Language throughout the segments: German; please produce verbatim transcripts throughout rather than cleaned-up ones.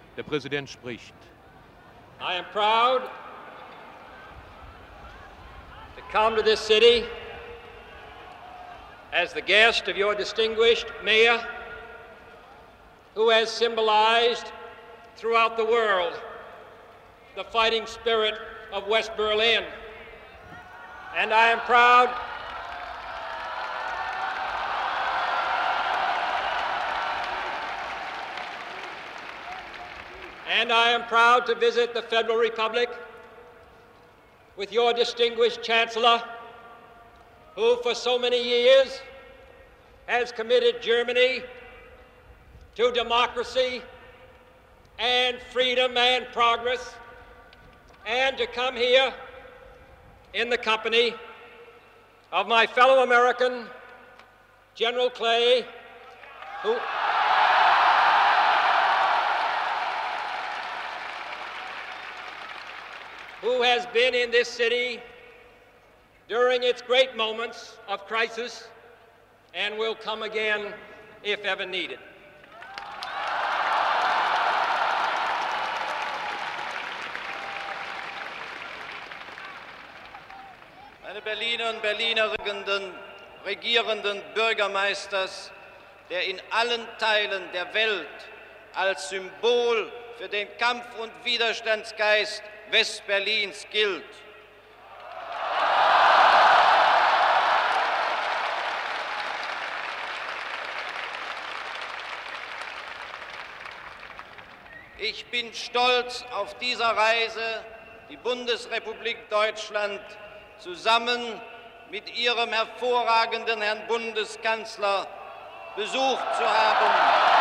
Der Präsident spricht. I am proud to come to this city as the guest of your distinguished mayor, who has symbolized throughout the world the fighting spirit of West Berlin. And I am proud And I am proud to visit the Federal Republic with your distinguished Chancellor, who for so many years has committed Germany to democracy and freedom and progress, and to come here in the company of my fellow American, General Clay, who... who has been in this city during its great moments of crisis and will come again if ever needed. Meine Berliner und Berlinerinnen, regierenden Bürgermeisters, der in allen Teilen der Welt als Symbol für den Kampf- und Widerstandsgeist Westberlins gilt. Ich bin stolz, auf dieser Reise die Bundesrepublik Deutschland zusammen mit ihrem hervorragenden Herrn Bundeskanzler besucht zu haben.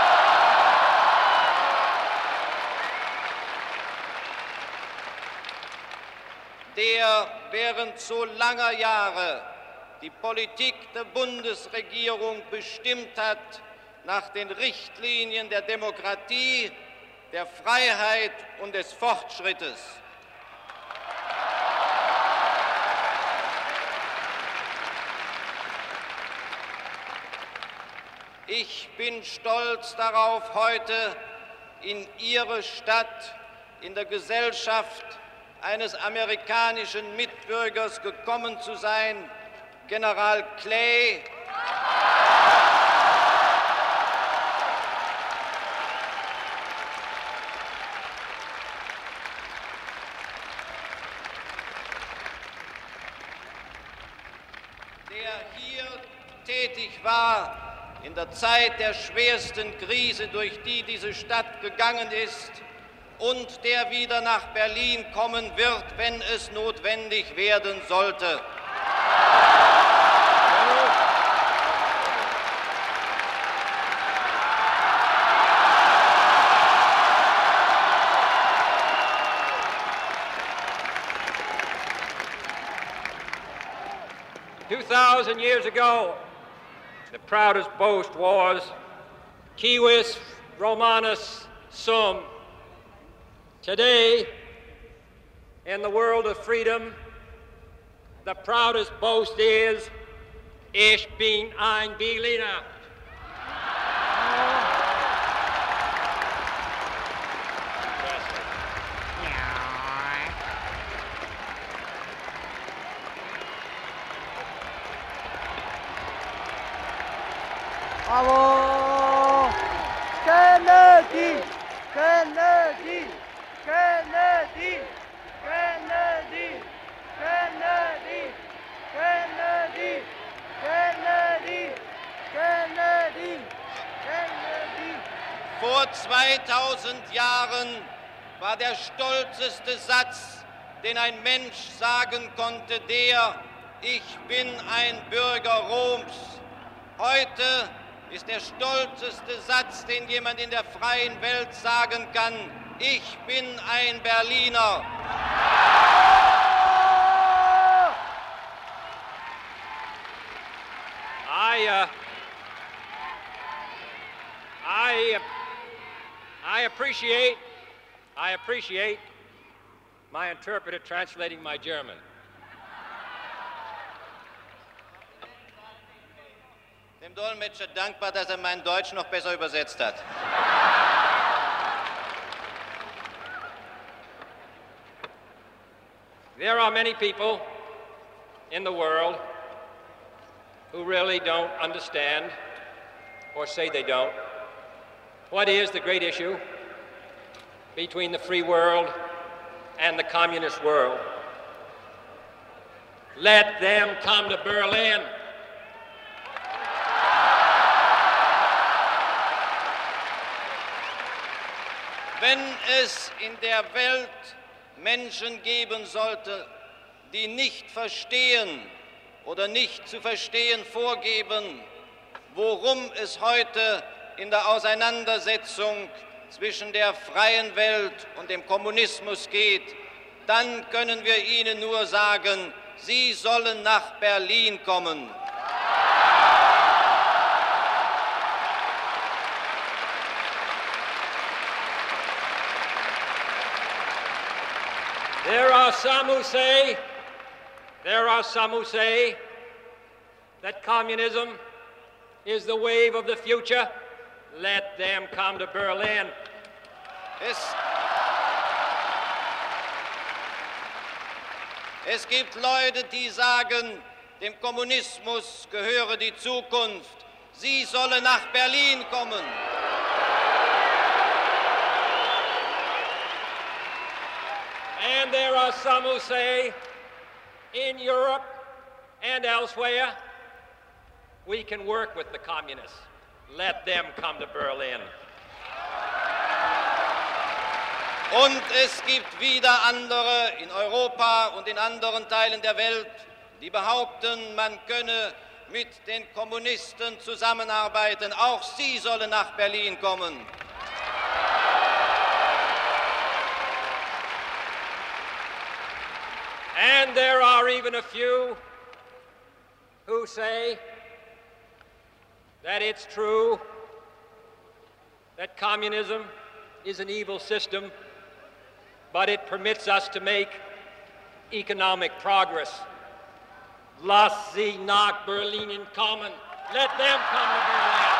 Der während so langer Jahre die Politik der Bundesregierung bestimmt hat nach den Richtlinien der Demokratie, der Freiheit und des Fortschrittes. Ich bin stolz darauf, heute in Ihre Stadt, in der Gesellschaft eines amerikanischen Mitbürgers gekommen zu sein, General Clay. Der hier tätig war in der Zeit der schwersten Krise, durch die diese Stadt gegangen ist, und der wieder nach Berlin kommen wird, wenn es notwendig werden sollte. Two thousand years ago, the proudest boast was Civis Romanus Sum. Today, in the world of freedom, the proudest boast is, Ich bin ein Berliner. Bravo! Kennedy! Kennedy! Kennedy! Kennedy! Kennedy! Kennedy! Kennedy! Kennedy! Kennedy! Vor zweitausend Jahren war der stolzeste Satz, den ein Mensch sagen konnte, der: Ich bin ein Bürger Roms. Heute ist der stolzeste Satz, den jemand in der freien Welt sagen kann: Ich bin ein Berliner. I, uh, I, uh, I appreciate, I appreciate my interpreter translating my German. Dem Dolmetscher dankbar, dass er mein Deutsch noch besser übersetzt hat. There are many people in the world who really don't understand, or say they don't, what is the great issue between the free world and the communist world. Let them come to Berlin. Wenn es in der Welt Menschen geben sollte, die nicht verstehen oder nicht zu verstehen vorgeben, worum es heute in der Auseinandersetzung zwischen der freien Welt und dem Kommunismus geht, dann können wir ihnen nur sagen, sie sollen nach Berlin kommen. There are some who say, there are some who say that communism is the wave of the future. Let them come to Berlin. Es, es gibt Leute, die sagen, dem Kommunismus gehöre die Zukunft. Sie sollen nach Berlin kommen. And there are some who say, in Europe and elsewhere, we can work with the communists. Let them come to Berlin. Und es gibt wieder andere in Europa und in anderen Teilen der Welt, die behaupten, man könne mit den Kommunisten zusammenarbeiten. Auch sie sollen nach Berlin kommen. And there are even a few who say that it's true that communism is an evil system, but it permits us to make economic progress. Lass sie nach Berlin kommen. Let them come to Berlin.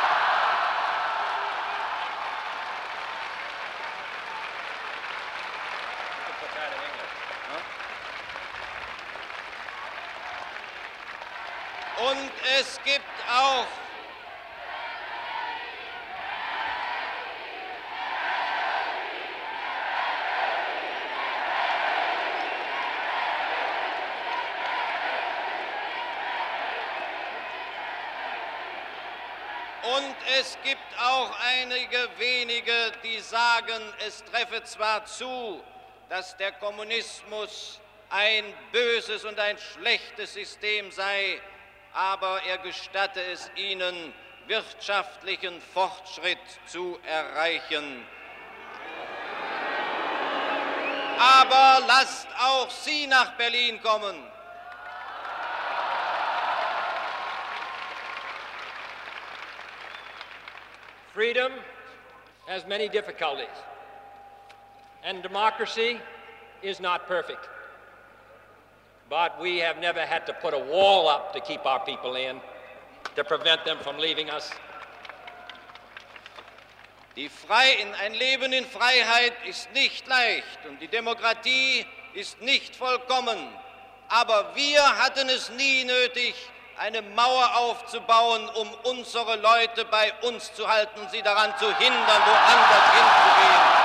You can put that in English. Huh? Und es gibt auch Und es gibt auch einige wenige, die sagen, es treffe zwar zu, dass der Kommunismus ein böses und ein schlechtes System sei, aber er gestatte es ihnen, wirtschaftlichen Fortschritt zu erreichen. Aber lasst auch sie nach Berlin kommen. Freedom has many difficulties, and democracy is not perfect. But we have never had to put a wall up to keep our people in, to prevent them from leaving us. Die Frei ein Leben in Freiheit ist nicht leicht und die Demokratie ist nicht vollkommen. Aber wir hatten es nie nötig, eine Mauer aufzubauen, um unsere Leute bei uns zu halten und sie daran zu hindern, woanders hinzugehen.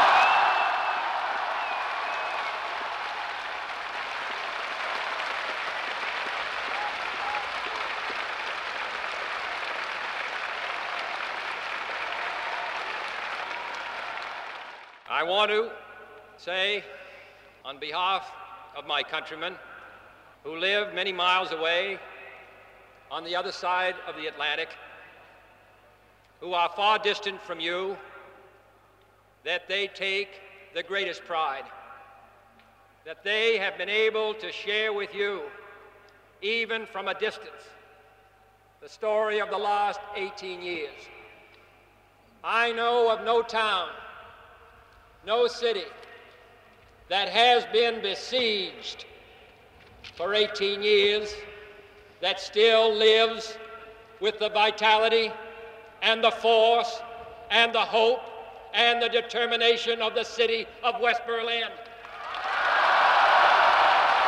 I want to say, on behalf of my countrymen who live many miles away on the other side of the Atlantic, who are far distant from you, that they take the greatest pride, that they have been able to share with you, even from a distance, the story of the last eighteen years. I know of no town, no city that has been besieged for eighteen years that still lives with the vitality and the force and the hope and the determination of the city of West Berlin.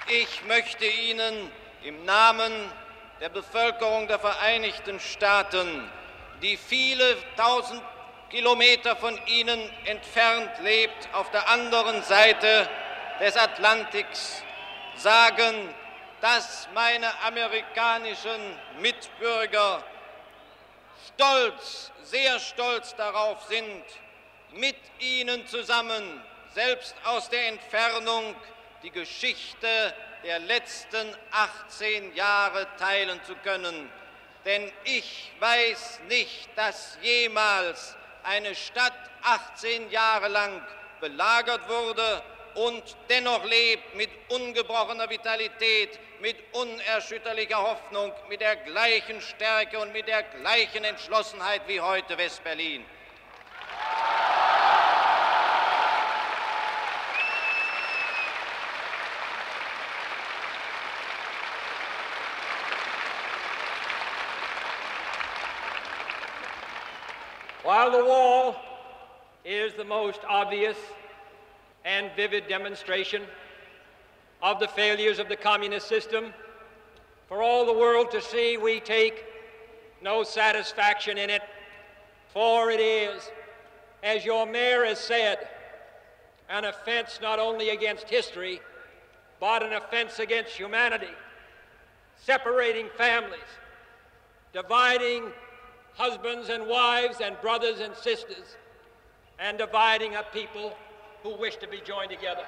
Ich möchte Ihnen im Namen der Bevölkerung der Vereinigten Staaten, die viele tausend Kilometer von Ihnen entfernt lebt, auf der anderen Seite des Atlantiks, sagen, dass meine amerikanischen Mitbürger stolz, sehr stolz darauf sind, mit Ihnen zusammen, selbst aus der Entfernung, die Geschichte der letzten achtzehn Jahre teilen zu können. Denn ich weiß nicht, dass jemals eine Stadt achtzehn Jahre lang belagert wurde und dennoch lebt mit ungebrochener Vitalität, mit unerschütterlicher Hoffnung, mit der gleichen Stärke und mit der gleichen Entschlossenheit wie heute West-Berlin. While the wall is the most obvious and vivid demonstration of the failures of the communist system, for all the world to see, we take no satisfaction in it, for it is, as your mayor has said, an offense not only against history, but an offense against humanity, separating families, dividing husbands and wives and brothers and sisters, and dividing a people who wish to be joined together.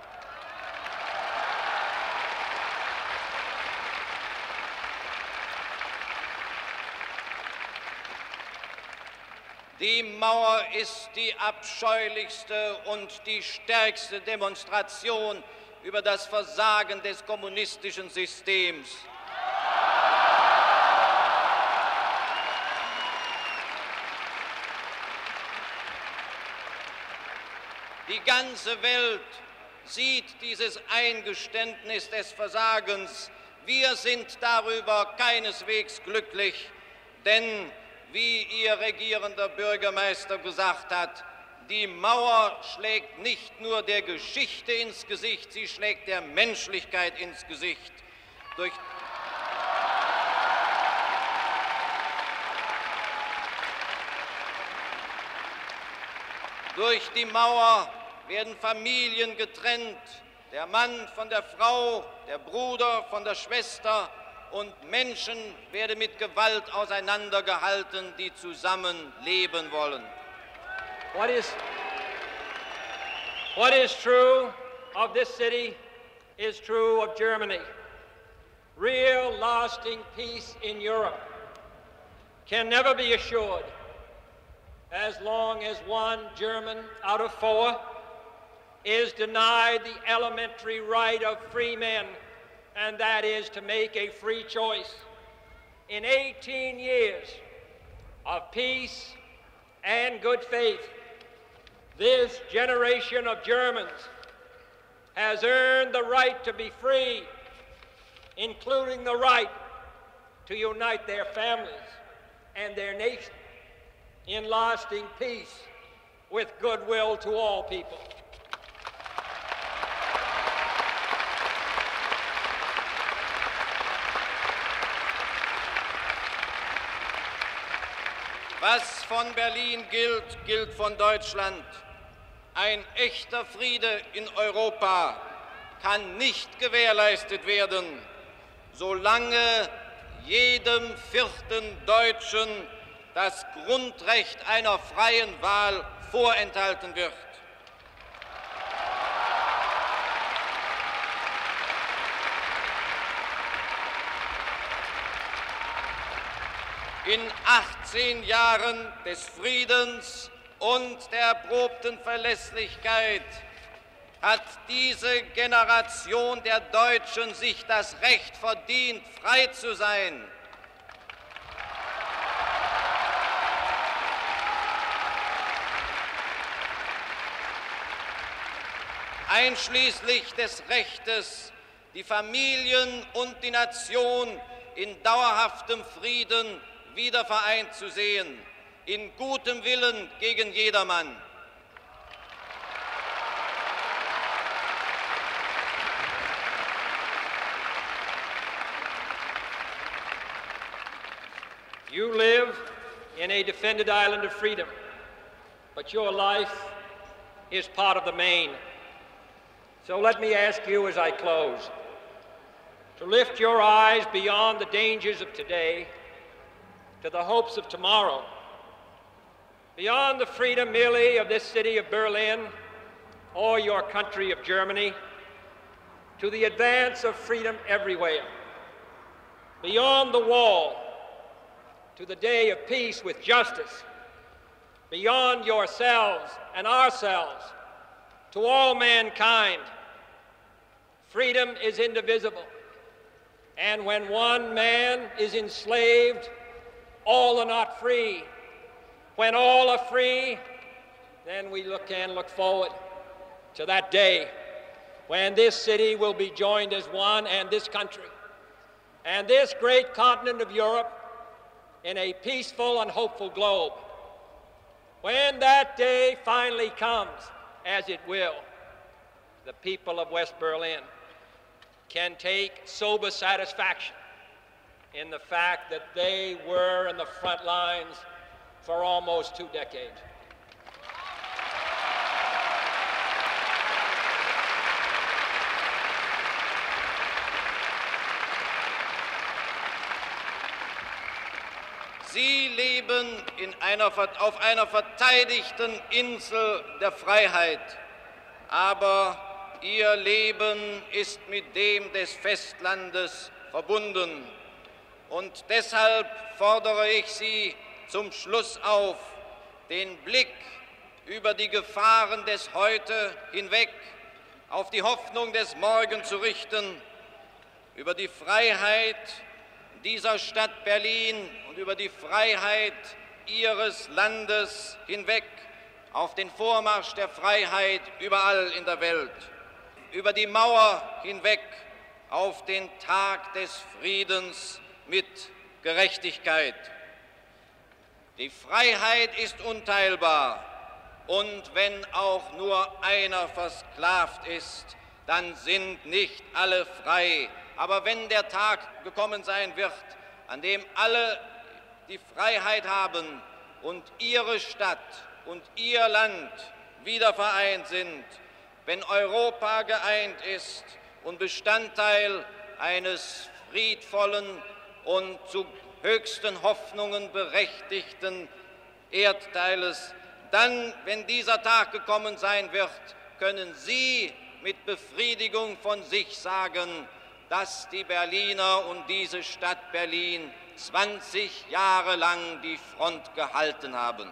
Die Mauer ist die abscheulichste und die stärkste Demonstration über das Versagen des kommunistischen Systems. Die ganze Welt sieht dieses Eingeständnis des Versagens. Wir sind darüber keineswegs glücklich, denn, wie Ihr regierender Bürgermeister gesagt hat, die Mauer schlägt nicht nur der Geschichte ins Gesicht, sie schlägt der Menschlichkeit ins Gesicht. Durch Durch die Mauer werden Familien getrennt, der Mann von der Frau, der Bruder von der Schwester, und Menschen werden mit Gewalt auseinandergehalten, die zusammen leben wollen. What is, what is true of this city is true of Germany. Real, lasting peace in Europe can never be assured as long as one German out of four is denied the elementary right of free men, and that is to make a free choice. In eighteen years of peace and good faith, this generation of Germans has earned the right to be free, including the right to unite their families and their nation in lasting peace with goodwill to all people. Was von Berlin gilt, gilt von Deutschland. Ein echter Friede in Europa kann nicht gewährleistet werden, solange jedem vierten Deutschen das Grundrecht einer freien Wahl vorenthalten wird. In achtzehn Jahren des Friedens und der erprobten Verlässlichkeit hat diese Generation der Deutschen sich das Recht verdient, frei zu sein. Einschließlich des Rechtes, die Familien und die Nation in dauerhaftem Frieden wieder vereint zu sehen, in gutem Willen gegen jedermann. You live in a defended island of freedom, but your life is part of the main. So let me ask you as I close to lift your eyes beyond the dangers of today to the hopes of tomorrow, beyond the freedom merely of this city of Berlin or your country of Germany, to the advance of freedom everywhere, beyond the wall to the day of peace with justice, beyond yourselves and ourselves to all mankind. Freedom is indivisible, and when one man is enslaved, all are not free. When all are free, then we look and look forward to that day when this city will be joined as one, and this country and this great continent of Europe in a peaceful and hopeful globe. When that day finally comes, as it will, the people of West Berlin can take sober satisfaction in the fact that they were in the front lines for almost two decades. Sie leben in einer, auf einer verteidigten Insel der Freiheit, aber ihr Leben ist mit dem des Festlandes verbunden. Und deshalb fordere ich Sie zum Schluss auf, den Blick über die Gefahren des Heute hinweg auf die Hoffnung des Morgen zu richten, über die Freiheit dieser Stadt Berlin und über die Freiheit Ihres Landes hinweg auf den Vormarsch der Freiheit überall in der Welt, über die Mauer hinweg auf den Tag des Friedens mit Gerechtigkeit. Die Freiheit ist unteilbar, und wenn auch nur einer versklavt ist, dann sind nicht alle frei. Aber wenn der Tag gekommen sein wird, an dem alle die Freiheit haben und ihre Stadt und ihr Land wieder vereint sind, wenn Europa geeint ist und Bestandteil eines friedvollen und zu höchsten Hoffnungen berechtigten Erdteiles, dann, wenn dieser Tag gekommen sein wird, können Sie mit Befriedigung von sich sagen, dass die Berliner und diese Stadt Berlin zwanzig Jahre lang die Front gehalten haben.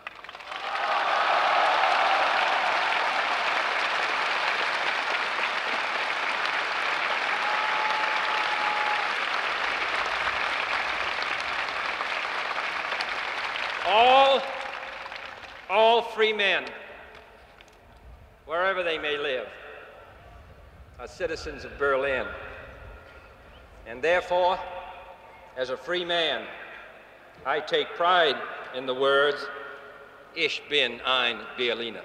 All, all free men, wherever they may live, are citizens of Berlin. And therefore, as a free man, I take pride in the words, Ich bin ein Berliner.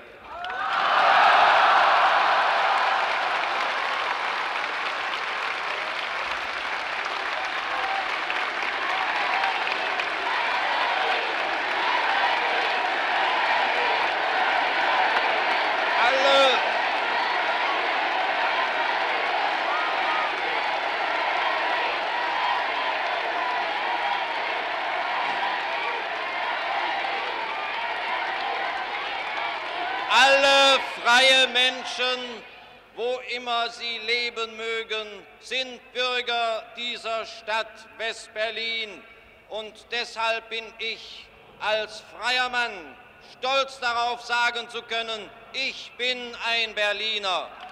Alle freie Menschen, wo immer sie leben mögen, sind Bürger dieser Stadt West-Berlin. Und deshalb bin ich als freier Mann stolz darauf, sagen zu können, ich bin ein Berliner.